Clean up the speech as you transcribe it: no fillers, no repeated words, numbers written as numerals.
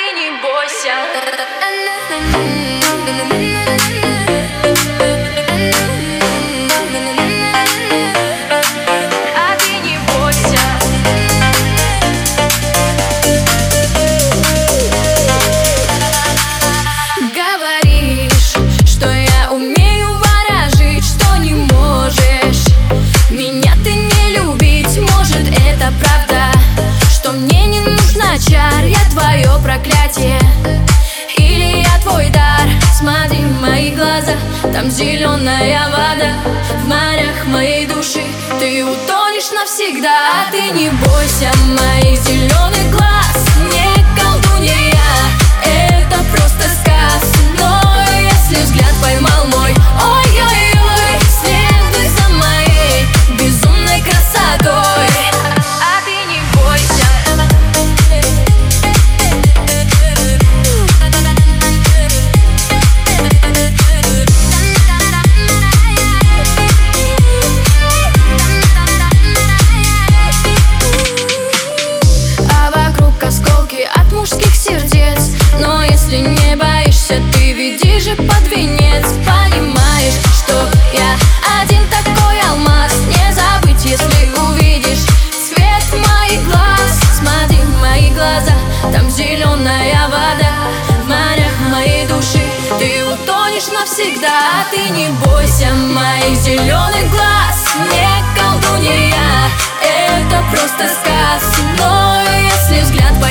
не бойся. Проклятие или я твой дар? Смотри в мои глаза, там зеленая вода. В морях моей души ты утонешь навсегда. А ты не бойся моих зеленых глаз, не колдунья я, это просто сказ. Но если взгляд поймал мой, ой-ой-ой, следуй за моей безумной красотой. А ты не бойся. От мужских сердец, но если не боишься, ты веди же под венец. Понимаешь, что я один такой алмаз, не забыть, если увидишь свет моих глаз. Смотри в мои глаза, там зеленая вода. В морях моей души ты утонешь навсегда. А ты не бойся моих зеленых глаз, не колдунья я, это просто сказ. Но если взгляд